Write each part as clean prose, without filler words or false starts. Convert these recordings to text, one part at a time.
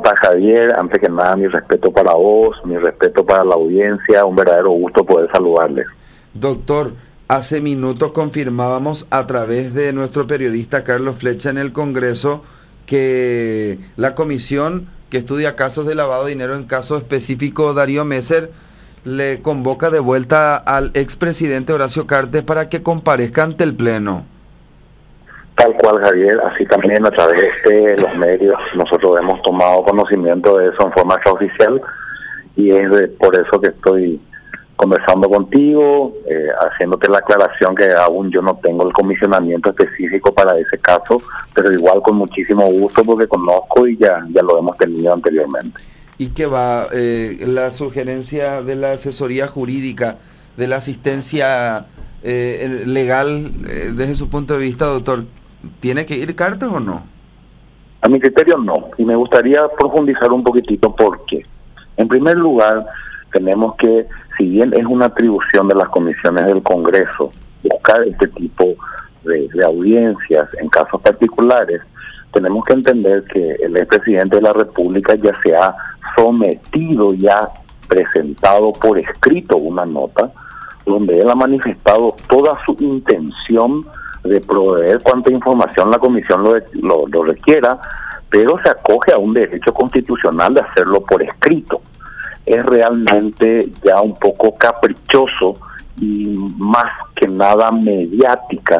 estás, Javier? Antes que nada, mi respeto para vos, mi respeto para la audiencia, un verdadero gusto poder saludarles. Doctor, hace minutos confirmábamos a través de nuestro periodista Carlos Flecha en el Congreso que la comisión que estudia casos de lavado de dinero, en caso específico Darío Messer, le convoca de vuelta al expresidente Horacio Cartes para que comparezca ante el Pleno. Tal cual, Javier, así también a través de los medios nosotros hemos tomado conocimiento de eso en forma extraoficial y es por eso que estoy conversando contigo, haciéndote la aclaración que aún yo no tengo el comisionamiento específico para ese caso, pero igual con muchísimo gusto porque conozco y ya lo hemos tenido anteriormente. ¿Y qué va? La sugerencia de la asesoría jurídica, de la asistencia legal, desde su punto de vista, doctor, ¿tiene que ir Cartes o no? A mi criterio no, y me gustaría profundizar un poquitito por qué. En primer lugar, tenemos que, si bien es una atribución de las comisiones del Congreso, buscar este tipo de audiencias en casos particulares, tenemos que entender que el expresidente de la República ya se ha sometido, ya presentado por escrito una nota, donde él ha manifestado toda su intención de proveer cuanta información la comisión lo requiera, pero se acoge a un derecho constitucional de hacerlo por escrito. Es realmente ya un poco caprichoso y más que nada mediática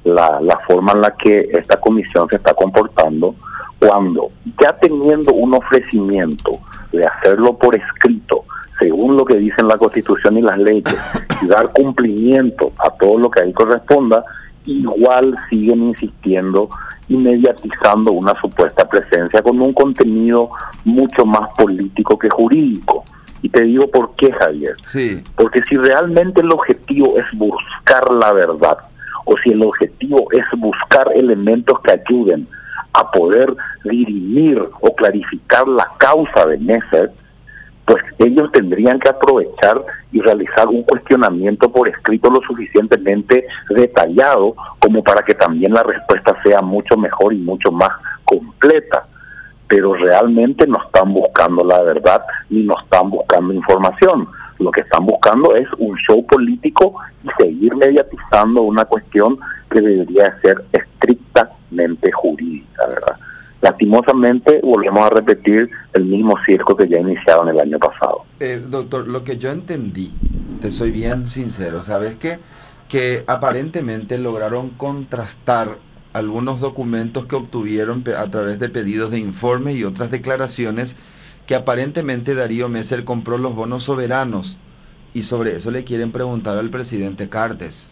la forma en la que esta comisión se está comportando, cuando ya teniendo un ofrecimiento de hacerlo por escrito, según lo que dicen la Constitución y las leyes, y dar cumplimiento a todo lo que ahí corresponda, igual siguen insistiendo y mediatizando una supuesta presencia con un contenido mucho más político que jurídico. Y te digo por qué, Javier. Sí. Porque si realmente el objetivo es buscar la verdad, o si el objetivo es buscar elementos que ayuden a poder dirimir o clarificar la causa de Messer, pues ellos tendrían que aprovechar y realizar un cuestionamiento por escrito lo suficientemente detallado como para que también la respuesta sea mucho mejor y mucho más completa. Pero realmente no están buscando la verdad ni no están buscando información. Lo que están buscando es un show político y seguir mediatizando una cuestión que debería ser estrictamente jurídica, ¿verdad? Lastimosamente volvemos a repetir el mismo circo que ya iniciaron el año pasado. Doctor, lo que yo entendí, te soy bien sincero, ¿sabes qué? Que aparentemente lograron contrastar algunos documentos que obtuvieron a través de pedidos de informes y otras declaraciones, que aparentemente Darío Messer compró los bonos soberanos, y sobre eso le quieren preguntar al presidente Cartes.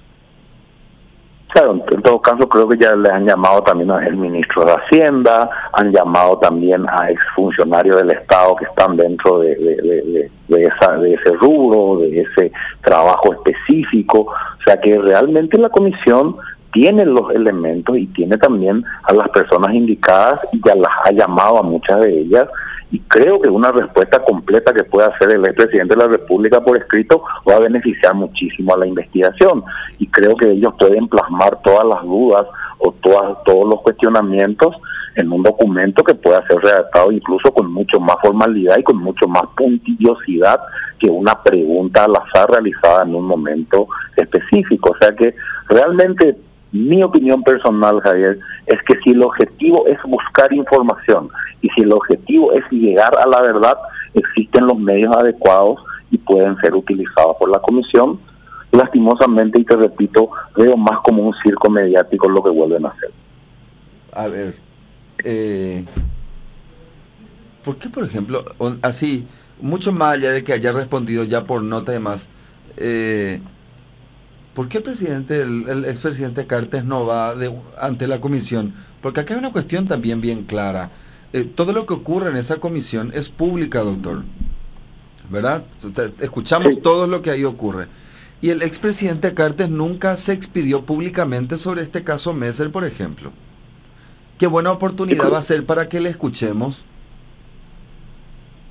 Claro, en todo caso creo que ya le han llamado también al ministro de Hacienda, han llamado también a exfuncionarios del Estado que están dentro de ese rubro, de ese trabajo específico, o sea que realmente la comisión tiene los elementos y tiene también a las personas indicadas y ya las ha llamado a muchas de ellas, y creo que una respuesta completa que pueda hacer el expresidente de la República por escrito va a beneficiar muchísimo a la investigación, y creo que ellos pueden plasmar todas las dudas o todos los cuestionamientos en un documento que pueda ser redactado incluso con mucho más formalidad y con mucho más puntillosidad que una pregunta al azar realizada en un momento específico. O sea que realmente mi opinión personal, Javier, es que si el objetivo es buscar información y si el objetivo es llegar a la verdad, existen los medios adecuados y pueden ser utilizados por la comisión. Lastimosamente, y te repito, veo más como un circo mediático lo que vuelven a hacer. A ver, ¿por qué, por ejemplo, así, mucho más allá de que haya respondido ya por nota y demás, ¿por qué el expresidente Cartes no va ante la comisión? Porque acá hay una cuestión también bien clara. Todo lo que ocurre en esa comisión es pública, doctor, ¿verdad? Escuchamos todo lo que ahí ocurre. Y el expresidente Cartes nunca se expidió públicamente sobre este caso Messer, por ejemplo. Qué buena oportunidad va a ser para que le escuchemos.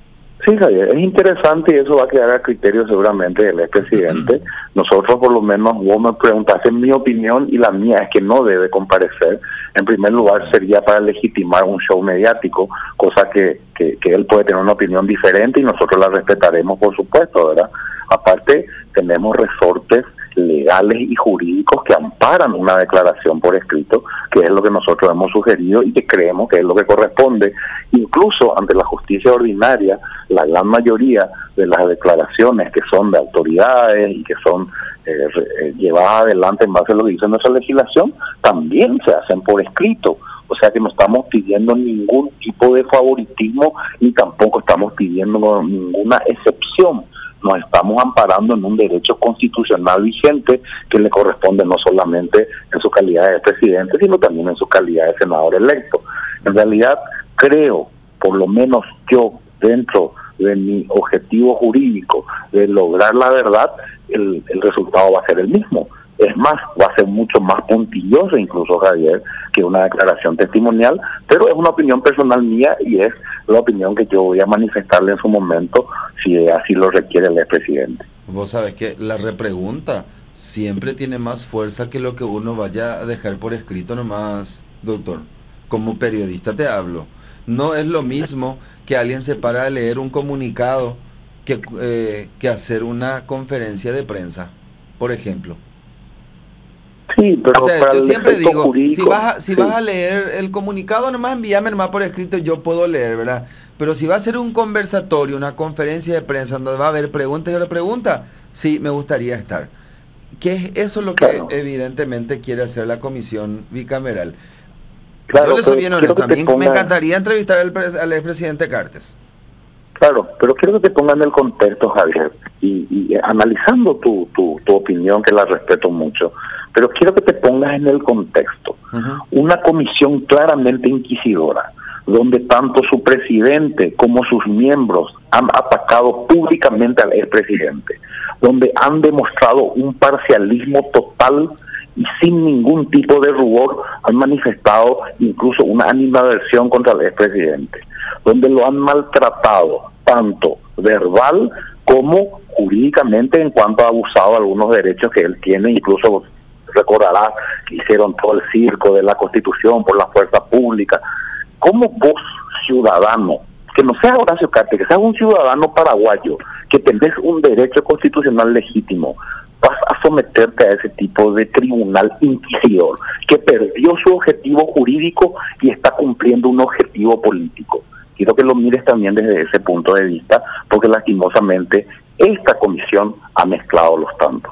Sí, Javier, es interesante y eso va a quedar a criterio seguramente del expresidente. Nosotros, por lo menos, vos me preguntaste mi opinión y la mía es que no debe comparecer. En primer lugar, sería para legitimar un show mediático, cosa que él puede tener una opinión diferente y nosotros la respetaremos, por supuesto, ¿verdad? Aparte, tenemos resortes legales y jurídicos que amparan una declaración por escrito, que es lo que nosotros hemos sugerido y que creemos que es lo que corresponde. Incluso ante la justicia ordinaria, la gran mayoría de las declaraciones que son de autoridades y que son llevadas adelante en base a lo que dice nuestra legislación, también se hacen por escrito. O sea que no estamos pidiendo ningún tipo de favoritismo ni tampoco estamos pidiendo ninguna excepción. Nos estamos amparando en un derecho constitucional vigente que le corresponde no solamente en su calidad de presidente, sino también en su calidad de senador electo. En realidad, creo, por lo menos yo, dentro de mi objetivo jurídico de lograr la verdad, el resultado va a ser el mismo. Es más, va a ser mucho más puntilloso incluso, Javier, que una declaración testimonial, pero es una opinión personal mía y es la opinión que yo voy a manifestarle en su momento si así lo requiere el expresidente. Vos sabés que la repregunta siempre tiene más fuerza que lo que uno vaya a dejar por escrito nomás, doctor. Como periodista te hablo. No es lo mismo que alguien se para a leer un comunicado que hacer una conferencia de prensa, por ejemplo. Sí, pero o sea, yo siempre digo, jurídico, si vas a leer el comunicado, nomás envíame nomás por escrito, yo puedo leer, ¿verdad? Pero si va a ser un conversatorio, una conferencia de prensa donde va a haber preguntas y repreguntas, sí, me gustaría estar. Que es eso lo que evidentemente quiere hacer la comisión bicameral. Claro, yo le soy bien honesto, también me encantaría entrevistar al expresidente Cartes. Claro, pero quiero que te pongan en el contexto, Javier, y analizando tu opinión, que la respeto mucho, pero quiero que te pongas en el contexto. Una comisión claramente inquisidora, donde tanto su presidente como sus miembros han atacado públicamente al expresidente, donde han demostrado un parcialismo total y sin ningún tipo de rubor han manifestado incluso una animadversión contra el expresidente, donde lo han maltratado tanto verbal como jurídicamente en cuanto ha abusado de algunos derechos que él tiene. Incluso recordarás que hicieron todo el circo de la Constitución por la fuerza pública. ¿Cómo vos, ciudadano, que no seas Horacio Cartes, que seas un ciudadano paraguayo, que tenés un derecho constitucional legítimo, vas a someterte a ese tipo de tribunal inquisidor, que perdió su objetivo jurídico y está cumpliendo un objetivo político? Quiero que lo mires también desde ese punto de vista, porque lastimosamente esta comisión ha mezclado los tantos.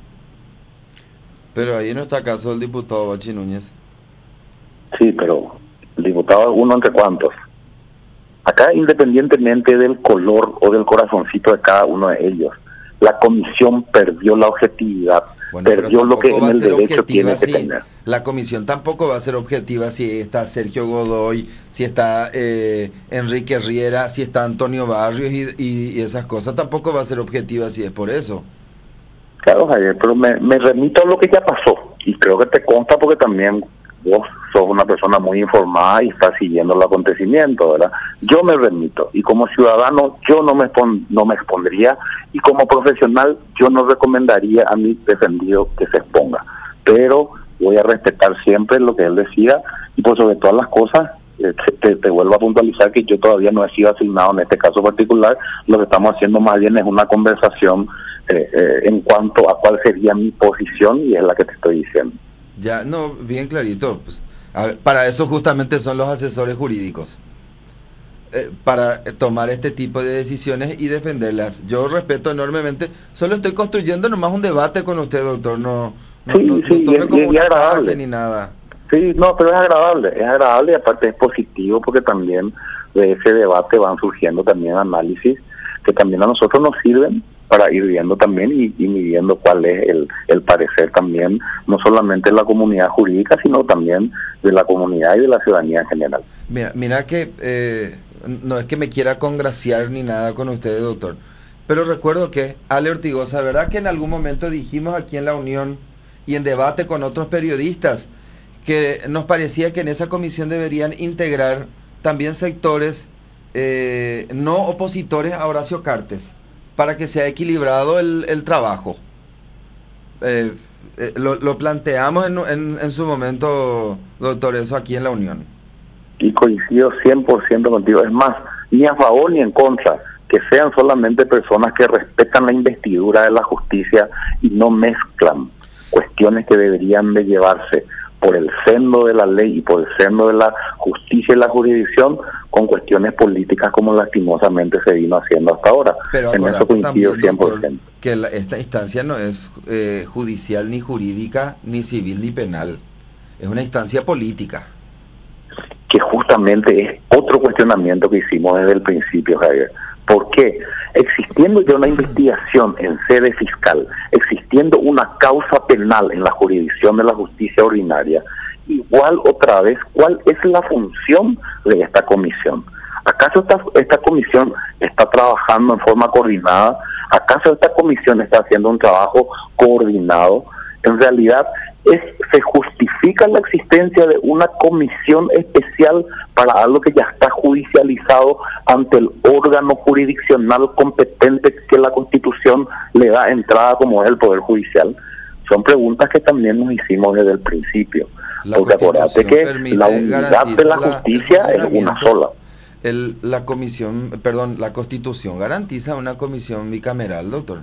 Pero ahí no está acaso el diputado Bachi Núñez. Sí, pero el diputado es uno entre cuantos. Acá, independientemente del color o del corazoncito de cada uno de ellos, la comisión perdió la objetividad, perdió lo que en el derecho tiene que tener. La comisión tampoco va a ser objetiva si está Sergio Godoy, si está Enrique Riera, si está Antonio Barrios y esas cosas. Tampoco va a ser objetiva si es por eso. Claro, Javier, pero me remito a lo que ya pasó y creo que te consta porque también vos sos una persona muy informada y estás siguiendo el acontecimiento, ¿verdad? Yo me remito y como ciudadano yo no me expondría y como profesional yo no recomendaría a mi defendido que se exponga, pero voy a respetar siempre lo que él decía y por sobre todas las cosas te vuelvo a puntualizar que yo todavía no he sido asignado en este caso particular. Lo que estamos haciendo más bien es una conversación en cuanto a cuál sería mi posición y es la que te estoy diciendo. Ya, no, bien clarito. Pues, para eso justamente son los asesores jurídicos, para tomar este tipo de decisiones y defenderlas. Yo respeto enormemente, solo estoy construyendo nomás un debate con usted, doctor, no tome como un ataque ni nada. Sí, no, pero es agradable y aparte es positivo porque también de ese debate van surgiendo también análisis que también a nosotros nos sirven para ir viendo también y midiendo cuál es el parecer también, no solamente de la comunidad jurídica, sino también de la comunidad y de la ciudadanía en general. Mira que no es que me quiera congraciar ni nada con ustedes, doctor, pero recuerdo que Ale Ortigosa, ¿verdad que en algún momento dijimos aquí en la Unión y en debate con otros periodistas que nos parecía que en esa comisión deberían integrar también sectores no opositores a Horacio Cartes, para que sea equilibrado el trabajo. Lo planteamos en su momento, doctor, eso aquí en la Unión. Y coincido 100% contigo. Es más, ni a favor ni en contra, que sean solamente personas que respetan la investidura de la justicia y no mezclan cuestiones que deberían de llevarse por el seno de la ley y por el seno de la justicia y la jurisdicción con cuestiones políticas como lastimosamente se vino haciendo hasta ahora. Pero en eso coincido también, 100%. Doctor, que esta instancia no es judicial, ni jurídica, ni civil, ni penal. Es una instancia política. Que justamente es otro cuestionamiento que hicimos desde el principio, Javier. ¿Por qué? Existiendo ya una investigación en sede fiscal, existiendo una causa penal en la jurisdicción de la justicia ordinaria, igual otra vez, ¿cuál es la función de esta comisión? ¿Acaso esta comisión está trabajando en forma coordinada? ¿Acaso esta comisión está haciendo un trabajo coordinado? En realidad, se justifica la existencia de una comisión especial para algo que ya está judicializado ante el órgano jurisdiccional competente que la Constitución le da entrada, como es el Poder Judicial. Son preguntas que también nos hicimos desde el principio. Porque acuérdate que la unidad de la justicia es una sola. La Constitución garantiza una comisión bicameral, doctor.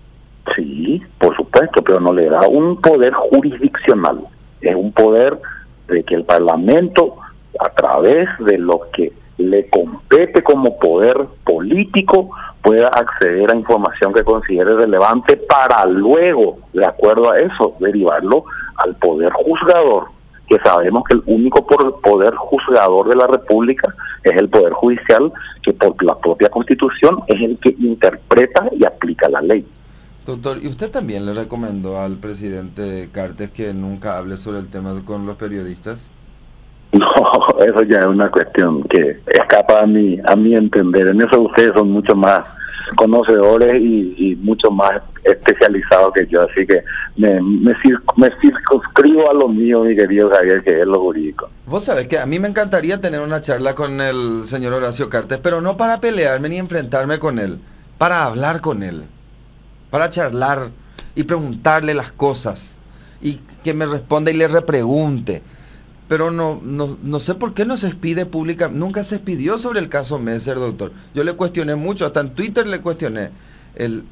Sí, por supuesto, pero no le da un poder jurisdiccional. Es un poder de que el Parlamento, a través de lo que le compete como poder político, pueda acceder a información que considere relevante para luego, de acuerdo a eso, derivarlo al poder juzgador, que sabemos que el único poder juzgador de la República es el Poder Judicial, que por la propia Constitución es el que interpreta y aplica la ley. Doctor, ¿y usted también le recomendó al presidente Cartes que nunca hable sobre el tema con los periodistas? No, eso ya es una cuestión que escapa a mi entender. En eso ustedes son mucho más conocedores y mucho más especializados que yo, así que me circunscribo a lo mío, mi querido Javier, que es lo jurídico. Vos sabés que a mí me encantaría tener una charla con el señor Horacio Cartes, pero no para pelearme ni enfrentarme con él, para hablar con él, para charlar y preguntarle las cosas y que me responda y le repregunte. Pero no sé por qué no se expide pública, nunca se expidió sobre el caso Messer, doctor. Yo le cuestioné mucho, hasta en Twitter le cuestioné. Él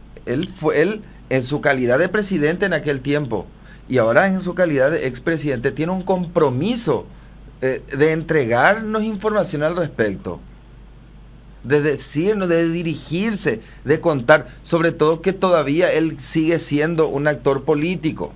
en su calidad de presidente en aquel tiempo y ahora en su calidad de expresidente tiene un compromiso de entregarnos información al respecto, de decirnos, de dirigirse, de contar, sobre todo que todavía él sigue siendo un actor político.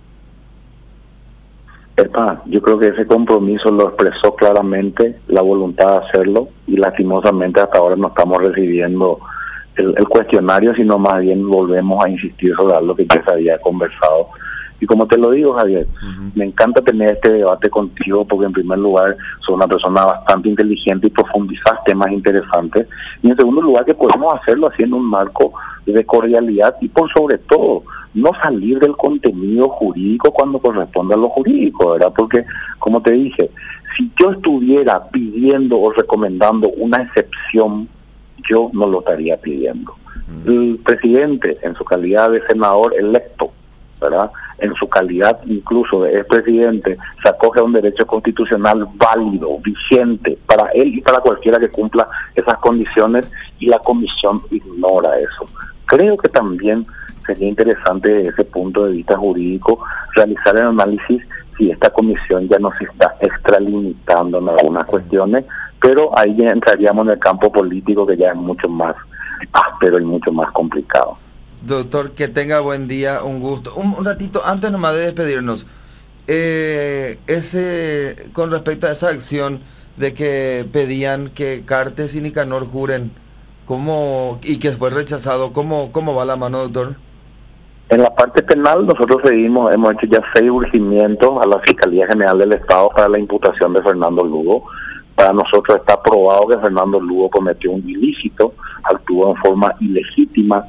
Yo creo que ese compromiso lo expresó claramente, la voluntad de hacerlo, y lastimosamente hasta ahora no estamos recibiendo el cuestionario, sino más bien volvemos a insistir sobre algo que ya se había conversado. Y como te lo digo, Javier, me encanta tener este debate contigo porque en primer lugar sos una persona bastante inteligente y profundizas temas interesantes, y en segundo lugar que podemos hacerlo así en un marco de cordialidad y por sobre todo no salir del contenido jurídico cuando corresponde a lo jurídico, ¿verdad? Porque, como te dije, si yo estuviera pidiendo o recomendando una excepción, yo no lo estaría pidiendo. El presidente, en su calidad de senador electo, ¿verdad?, en su calidad incluso de expresidente, se acoge a un derecho constitucional válido, vigente, para él y para cualquiera que cumpla esas condiciones, y la comisión ignora eso. Creo que también sería interesante desde ese punto de vista jurídico realizar el análisis si esta comisión ya no se está extralimitando en algunas cuestiones, pero ahí ya entraríamos en el campo político, que ya es mucho más áspero y mucho más complicado. Doctor, que tenga buen día, un gusto. Un ratito antes nomás de despedirnos, con respecto a esa acción de que pedían que Cartes y Nicanor juren, y que fue rechazado, ¿cómo va la mano, doctor? En la parte penal nosotros hemos hecho ya 6 urgimientos a la Fiscalía General del Estado para la imputación de Fernando Lugo. Para nosotros está probado que Fernando Lugo cometió un ilícito, actuó en forma ilegítima,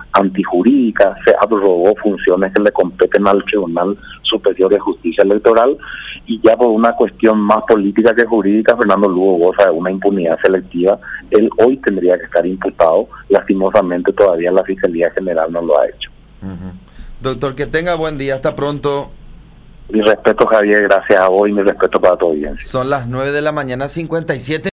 antijurídica, se abrogó funciones que le competen al Tribunal Superior de Justicia Electoral, y ya por una cuestión más política que jurídica, Fernando Lugo goza de una impunidad selectiva. Él hoy tendría que estar imputado, lastimosamente todavía la Fiscalía General no lo ha hecho. Doctor, que tenga buen día, hasta pronto. Mi respeto, Javier, gracias a vos y mi respeto para tu audiencia. Son las 9 de la mañana, 57